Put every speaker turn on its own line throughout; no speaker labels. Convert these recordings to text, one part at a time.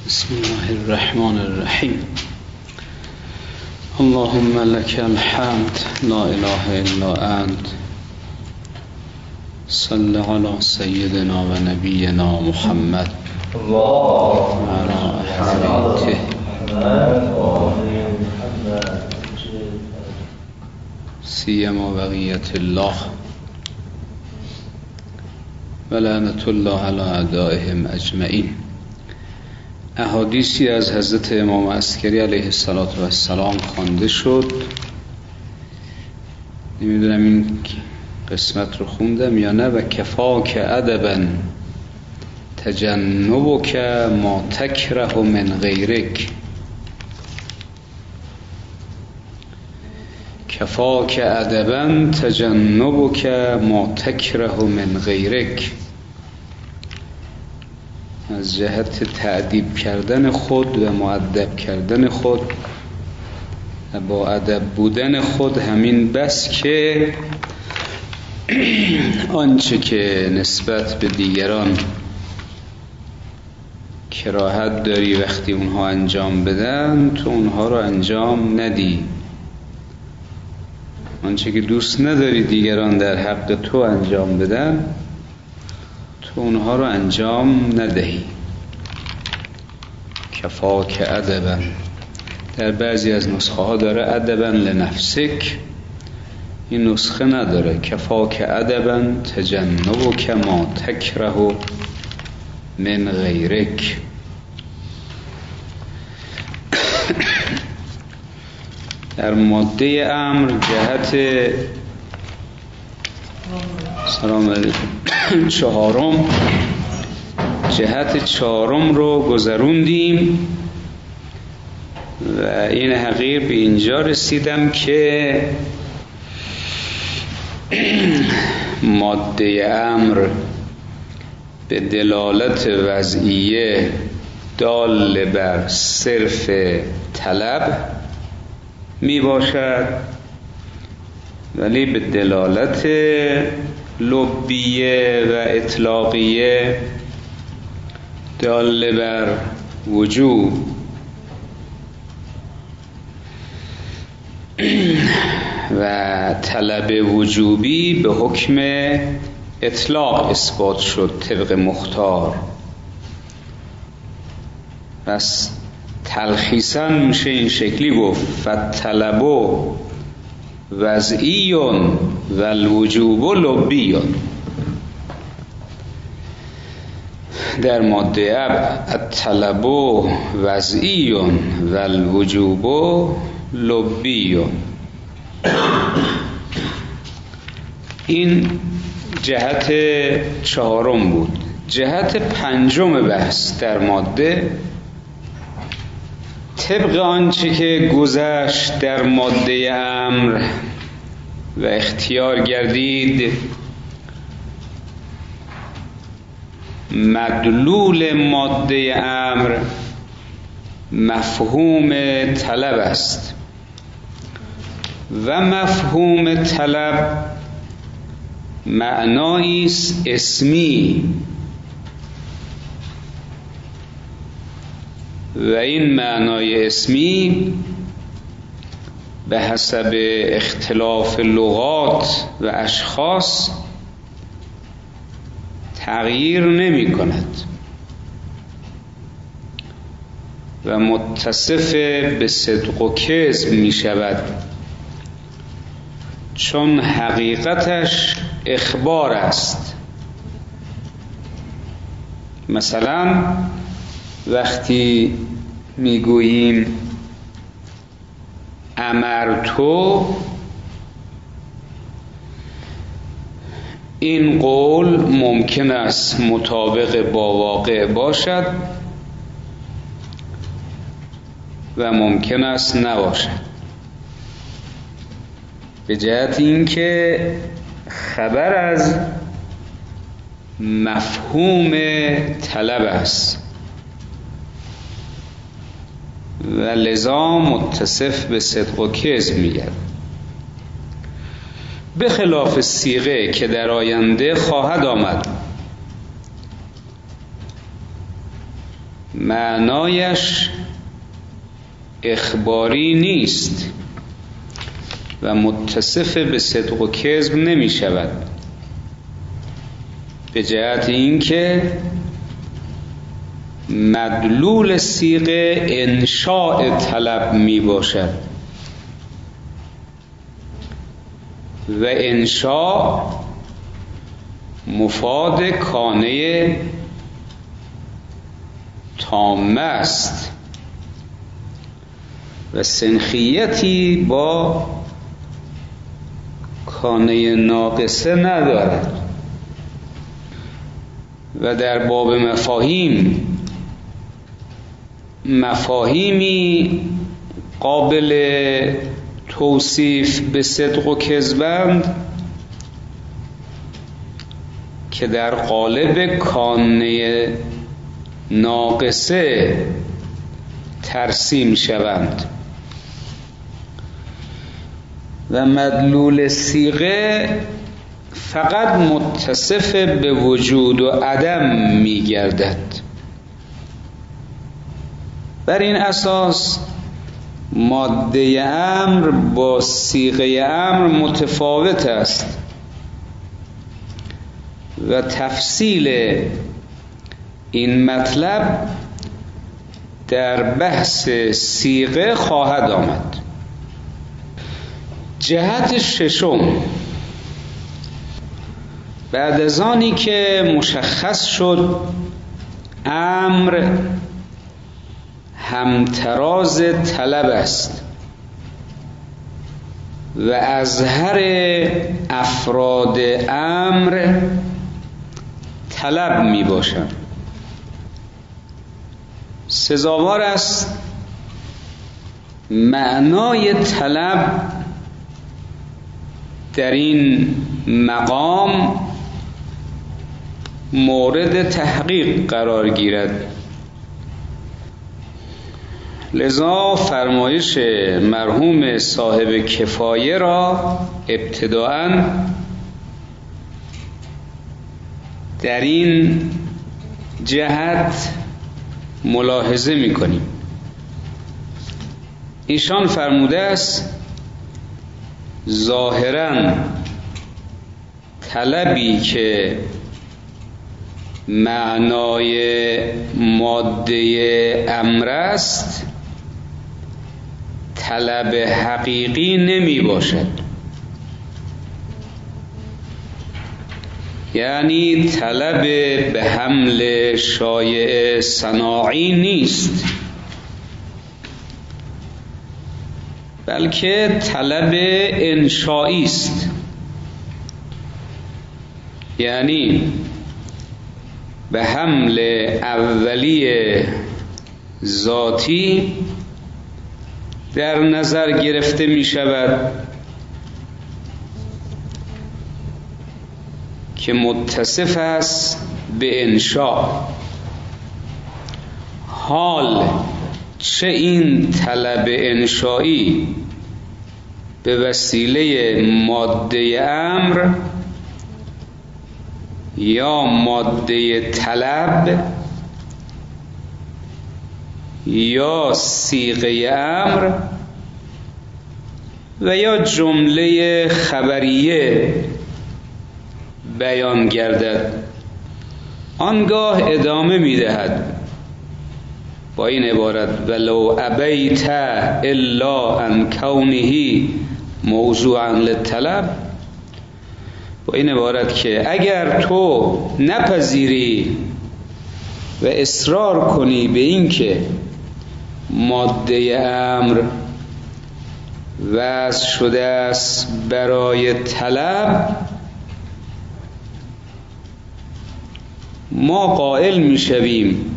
بسم الله الرحمن الرحیم. اللهم لك الحمد لا اله الا انت. صل علی سیدنا و نبینا محمد
اللهم
وعلى آله سیما بقیت الله و لعنت الله علی اعدائهم اجمعین. احادیثی از حضرت امام عسکری علیه السلام خوانده شد. نمیدونم این قسمت رو خوندم یا نه. و کفاک ادبا تجنبک ما تکره من غیرک. کفاک ادبا تجنبک ما تکره من غیرک. از جهت تأدیب کردن خود و مؤدب کردن خود و با ادب بودن خود همین بس که آنچه که نسبت به دیگران کراهت داری وقتی اونها انجام بدن تو اونها رو انجام ندی. آنچه که دوست نداری دیگران در حق تو انجام بدن تو اونها رو انجام ندهی. کفاک ادبا. در بعضی از نسخه ها داره ادبا لنفسک، این نسخه نداره. کفاک ادبا تجنبک ما تکره من غیرک. در ماده امر جهت سلام علیکم جهت چهارم رو گذروندیم و این حقیر به اینجا رسیدم که ماده امر به دلالت وضعیه دال بر صرف طلب می باشد، ولی به دلالت لبیه و اطلاقیه دال بر وجوب و طلب وجوبی به حکم اطلاق اثبات شد طبق مختار. پس تلخیصاً میشه این شکلی گفت: فالطلب وضعی و الوجوب لبی. در ماده اب الطلب وضعی و الوجوب لبی. این جهت چهارم بود. جهت پنجم بحث در ماده طبق آنچه که گذشت در ماده امر و اختیار گردید مدلول ماده امر مفهوم طلب است و مفهوم طلب معنایی است اسمی و این معنای اسمی به حسب اختلاف لغات و اشخاص تغییر نمی کند و متصف به صدق و کذب می شود، چون حقیقتش اخبار است. مثلا وقتی میگوییم امرتو، این قول ممکن است مطابق با واقع باشد و ممکن است نباشد، به جهت اینکه خبر از مفهوم طلب است و لذا متصف به صدق و کذب میگرد، به خلاف صیغه که در آینده خواهد آمد معنایش اخباری نیست و متصف به صدق و کذب نمی شود، به جهت اینکه مدلول صیغه انشاء طلب می باشد و انشاء مفاد کانه تامه است و سنخیتی با کانه ناقصه ندارد. و در باب مفاهیمی قابل توصیف به صدق و کذبند که در قالب کانه ناقصه ترسیم شوند و مدلول صیغه فقط متصف به وجود و عدم می گردد. بر این اساس ماده امر با صیغه امر متفاوت است و تفصیل این مطلب در بحث صیغه خواهد آمد. جهت ششم، بعد از آنی که مشخص شد امر همتراز طلب است و ازهر افراد امر طلب می باشند، سزاوار است معنای طلب در این مقام مورد تحقیق قرار گیرد. لذا فرمایش مرحوم صاحب کفایه را ابتداءً در این جهت ملاحظه می‌کنیم. ایشان فرموده است ظاهراً طلبی که معنای ماده امر است طلب حقیقی نمی باشد، یعنی طلب به حمل شایعه صناعی نیست، بلکه طلب انشایی است، یعنی به حمل اولی ذاتی در نظر گرفته می شود که متصف است به انشاء. حال چه این طلب انشایی به وسیله ماده امر یا ماده طلب یا صیغه امر و یا جمله خبریه بیان گردد، آنگاه ادامه می‌دهد با این عبارت ولو ابیت الا ان کونه موضوعا للطلب، با این عبارت که اگر تو نپذیری و اصرار کنی به این که ماده امر وضع شده است برای طلب، ما قائل می شویم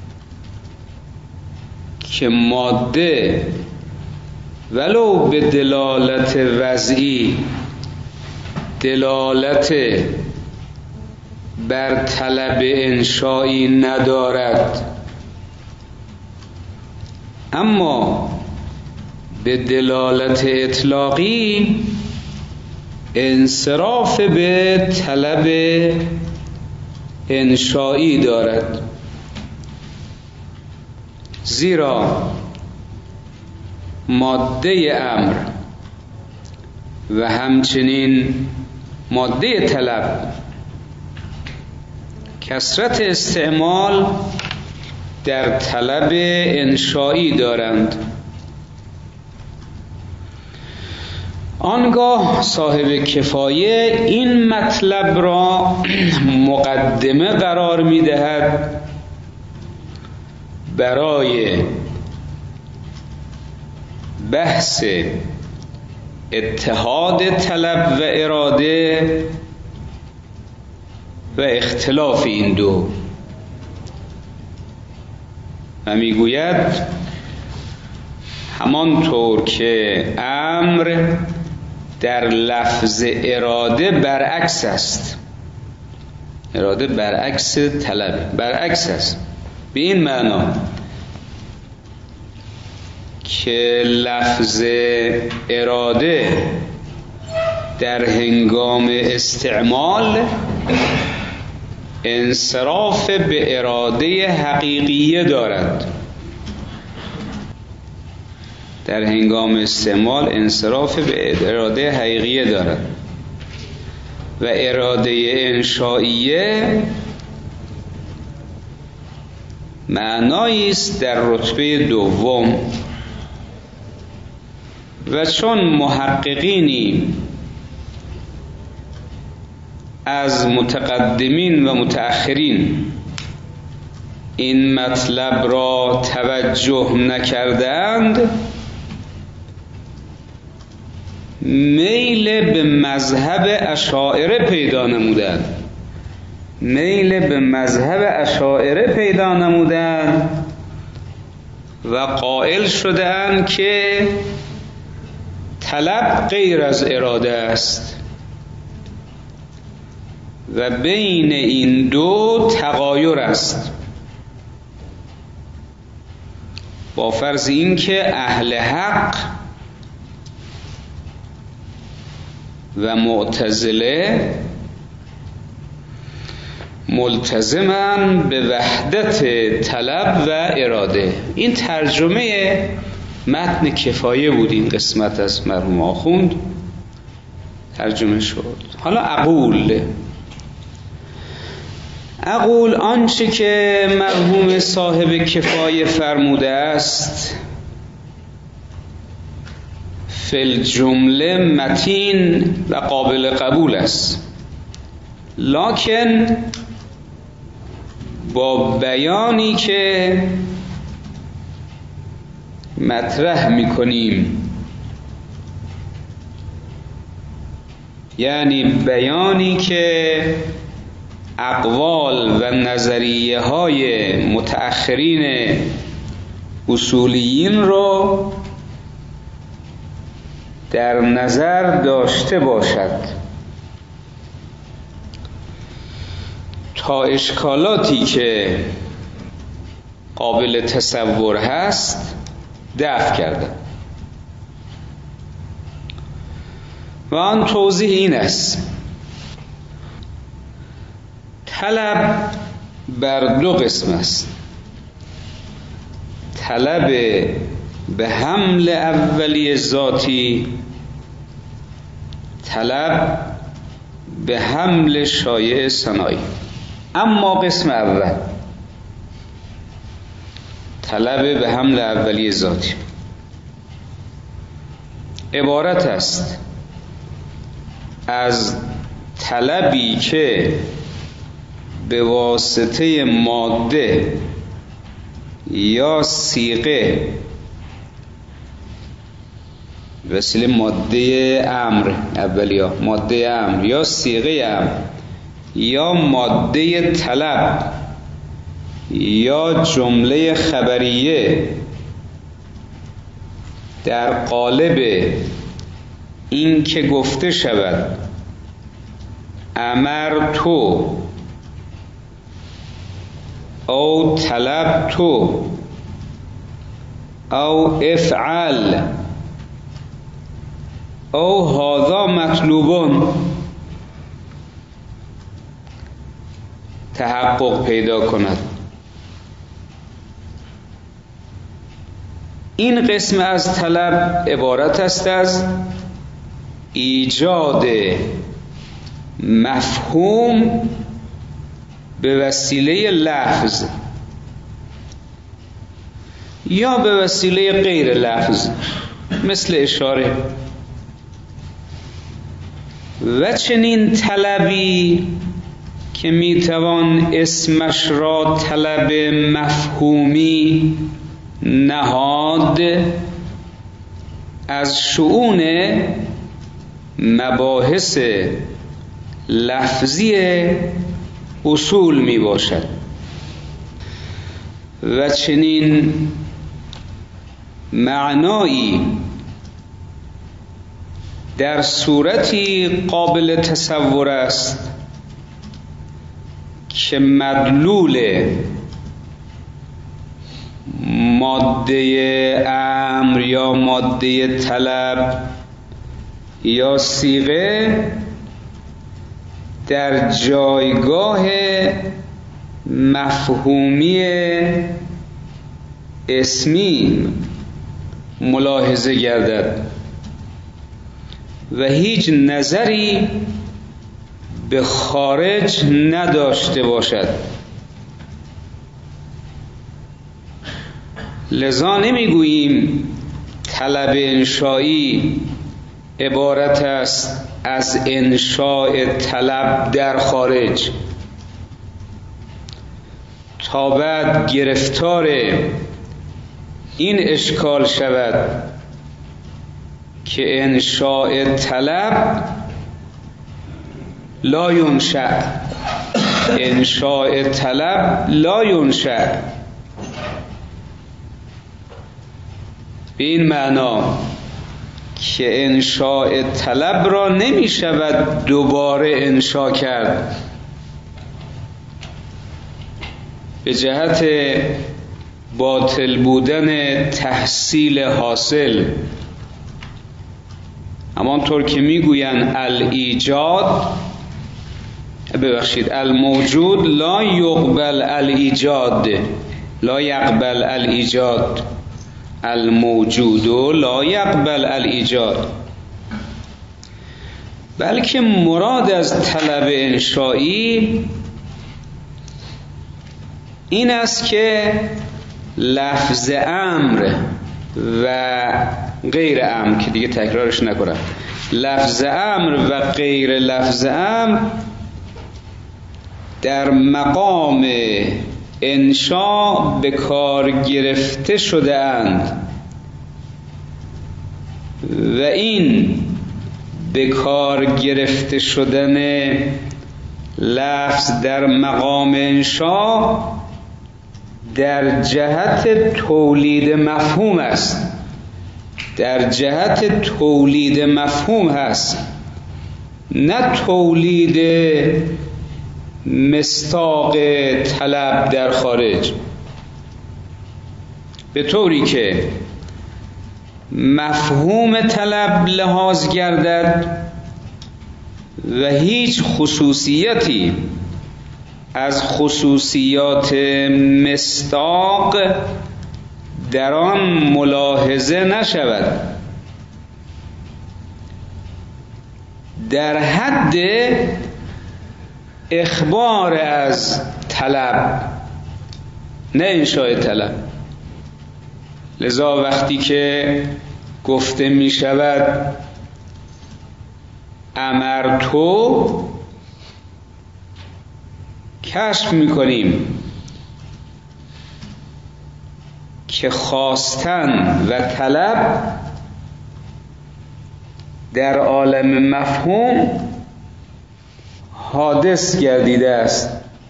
که ماده ولو به دلالت وضعی دلالت بر طلب انشایی ندارد، اما به دلالت اطلاقی انصراف به طلب انشایی دارد. زیرا ماده امر و همچنین ماده طلب کثرت استعمال در طلب انشایی دارند. آنگاه صاحب کفایه این مطلب را مقدمه قرار می دهد برای بحث اتحاد طلب و اراده و اختلاف این دو و میگوید همانطور که امر در لفظ اراده برعکس است، اراده برعکس طلب، برعکس است به این معنا که لفظ اراده در هنگام استعمال انصراف به اراده حقیقیه دارد، در هنگام استعمال انصراف به اراده حقیقیه دارد و اراده انشائیه معنایی است در رتبه دوم. و چون محققینی از متقدمین و متأخرین این مطلب را توجه نکردند، میل به مذهب اشاعره پیدا نمودند، میل به مذهب اشاعره پیدا نمودند و قائل شدند که طلب غیر از اراده است و بین این دو تغایر است، با فرض این که اهل حق و معتزله ملتزمن به وحدت طلب و اراده. این ترجمه متن کفایه بود، این قسمت از مرحوم آخوند ترجمه شد. حالا اقول آنچه که مرحوم صاحب کفایه فرموده است فی الجمله متین و قابل قبول است، لکن با بیانی که مطرح میکنیم، یعنی بیانی که اقوال و نظریه های متأخرین اصولیین رو در نظر داشته باشد تا اشکالاتی که قابل تصور هست دفع کردن. و آن توضیح این است: طلب بر دو قسم است، طلب به حمل اولی ذاتی، طلب به حمل شایع ثنایی. اما قسم اول طلب به حمل اولی ذاتی عبارت است از طلبی که به واسطه ماده یا صیغه، وسیله ماده امر اولیا، ماده امر یا صیغه امر یا ماده طلب یا جمله خبریه، در قالب این که گفته شود امر تو او طلب تو او افعل او هذا مطلوبون تحقق پیدا کند. این قسم از طلب عبارت است از ایجاد مفهوم به وسیله لفظ یا به وسیله غیر لفظ، مثل اشاره. و چنین طلبی که میتوان اسمش را طلب مفهومی نهاد، از شؤون مباحث لفظی اصول می باشد. و چنین معنایی در صورتی قابل تصور است که مدلول ماده امر یا ماده طلب یا صیغه در جایگاه مفهومی اسمی ملاحظه گردد و هیچ نظری به خارج نداشته باشد. لذا نمیگوییم طلب انشایی عبارت است از انشاء طلب در خارج، تا بعد گرفتار این اشکال شود که انشاء طلب لا ینشأ، انشاء طلب لا ینشأ، به این معنا که انشاء طلب را نمی شود دوباره انشاء کرد، به جهت باطل بودن تحصیل حاصل. همانطور که میگویند الموجود لا یقبل الایجاد، لا یقبل الایجاد، الموجود لا یقبل الایجاد. بلکه مراد از طلب انشایی این است که لفظ امر و غیر امر، که دیگه تکرارش نکنم، لفظ امر و غیر لفظ امر در مقام انشا به کار گرفته شده اند و این به کار گرفته شدن لفظ در مقام انشا در جهت تولید مفهوم است، در جهت تولید مفهوم هست، نه تولید مصداق طلب در خارج، به طوری که مفهوم طلب لحاظ گردد و هیچ خصوصیتی از خصوصیات مصداق در آن ملاحظه نشود، در حد اخبار از طلب، نه انشاء طلب. لذا وقتی که گفته می شود امرتو، کشف می کنیم که خواستن و طلب در عالم مفهوم حادث گردیده است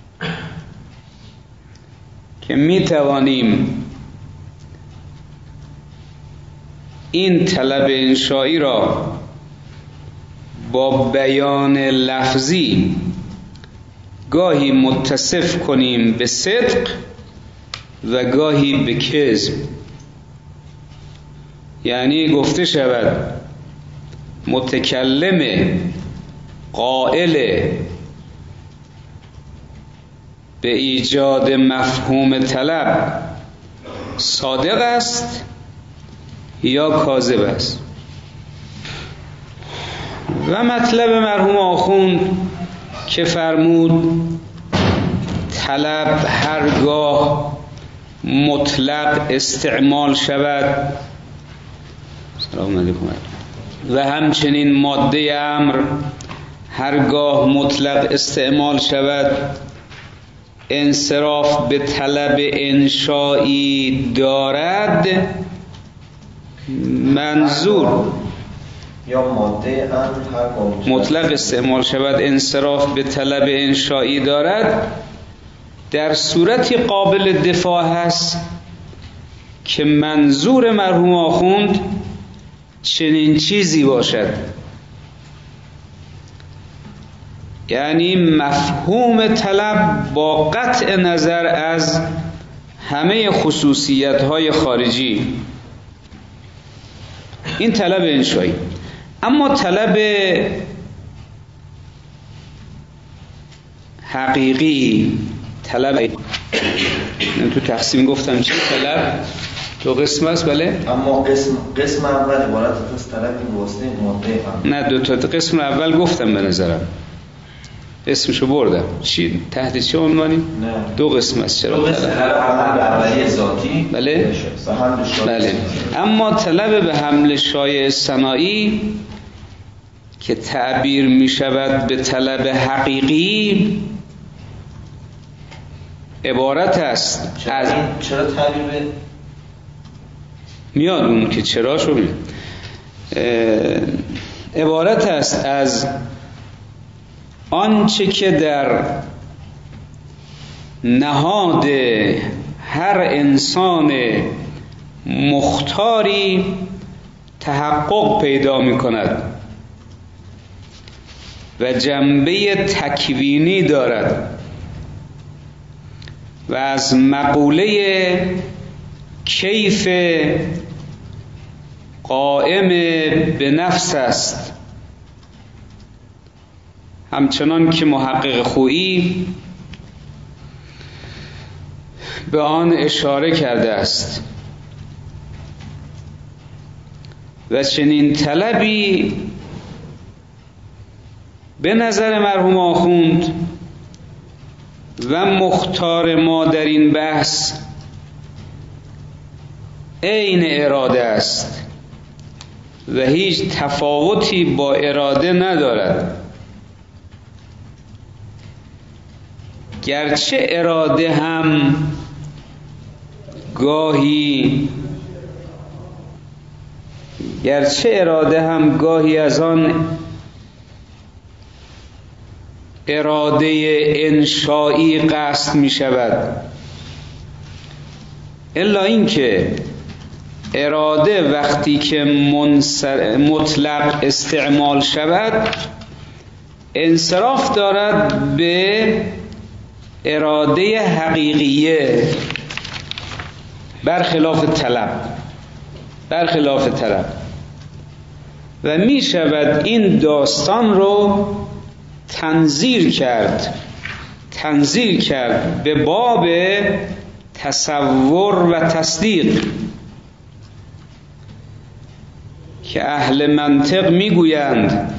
که می توانیم این طلب انشایی را با بیان لفظی گاهی متصف کنیم به صدق و گاهی به کذب. یعنی گفته شود متکلم قائل به ایجاد مفهوم طلب صادق است یا کاذب است. و مطلب مرحوم آخوند که فرمود طلب هرگاه مطلق استعمال شود، سلام علیکم، و همچنین ماده امر هرگاه مطلق استعمال شود انصراف به طلب انشایی دارد. منظور
یا ماده امر
مطلق استعمال شود انصراف به طلب انشایی دارد، در صورتی قابل دفاع هست که منظور مرحوم آخوند چنین چیزی باشد، یعنی مفهوم طلب با قطع نظر از همه خصوصیت‌های خارجی، این طلب انشایی. اما طلب حقیقی، طلب تو تقسیم گفتم چی طلب؟ دو قسم است. بله،
اما قسم اول عبارت از طلب این واسطه ماده هم.
نه، دو تا قسم اول گفتم به نظرم، اسمشو بردم. چی تحت چه عنوانی؟
نه،
دو قسم است. چرا
دو قسم؟ طلب به اولیه ذاتی،
بله، بله. اما طلب به حمل شایع صناعی که تعبیر می شود به طلب حقیقی عبارت است از
چرا تعبیر به
میاد اون که چرا شو میاد، عبارت است از آنچه که در نهاد هر انسان مختاری تحقق پیدا می کند و جنبه تکوینی دارد و از مقوله کیف قائم به نفس است، همچنان که محقق خویی به آن اشاره کرده است. و چنین طلبی به نظر مرحوم آخوند و مختار ما در این بحث عین اراده است و هیچ تفاوتی با اراده ندارد، گرچه اراده هم گاهی از آن اراده انشایی قصد می شود، الا اینکه اراده وقتی که مطلق استعمال شود انصراف دارد به اراده حقیقیه، برخلاف طلب و می شود این داستان رو تنظیر کرد به باب تصور و تصدیق که اهل منطق میگویند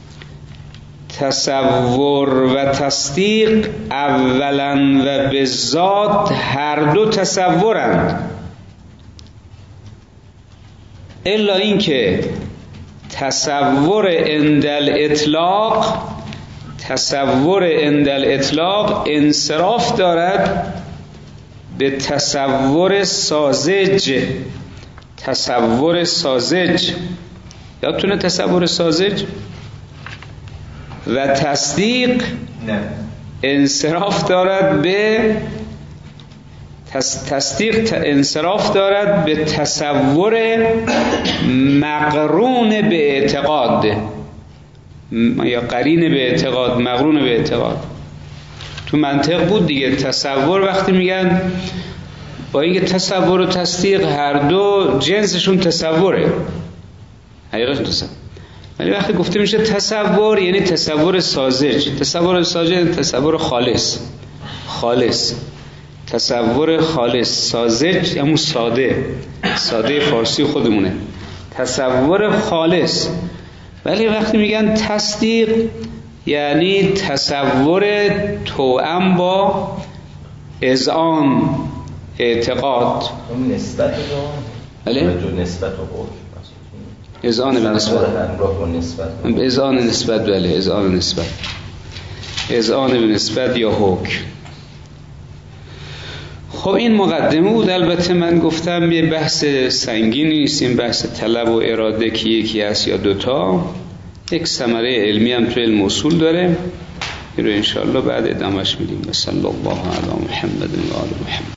تصور و تصدیق اولا و به ذات هر دو تصورند، الا اینکه تصور عند الاطلاق انصراف دارد به تصور ساذج. یادتونه تصور ساذج؟ و تصدیق انصراف دارد به تصور مقرون به اعتقاد یا قرین به اعتقاد، مقرون به اعتقاد. تو منطق بود دیگه. تصور وقتی میگن با اینکه تصور و تصدیق هر دو جنسشون تصوره، حقیقتشون تصور، ولی وقتی گفته میشه تصور یعنی تصور ساذج. تصور ساذج تصور خالص. تصور خالص. ساذج همون ساده فارسی خودمونه، تصور خالص. ولی وقتی میگن تصدیق یعنی تصور توأم با اذعان اعتقاد.
اون نسبت
بله؟
نسبت و حکم
اذعان به نسبت، اذعان نسبت، بله اذعان نسبت، اذعان به نسبت یا حکم. خب این مقدمه بود. البته من گفتم یه بحث سنگینی نیست این بحث طلب و اراده که یکی هست یا دوتا، یک ثمره علمی هم تو علم اصول داره، این رو انشاءالله بعد ادامهش میدیم. صلی الله علی محمد و آل محمد.